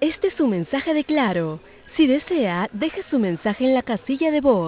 Este es su mensaje de Claro. Si desea, deje su mensaje en la casilla de voz.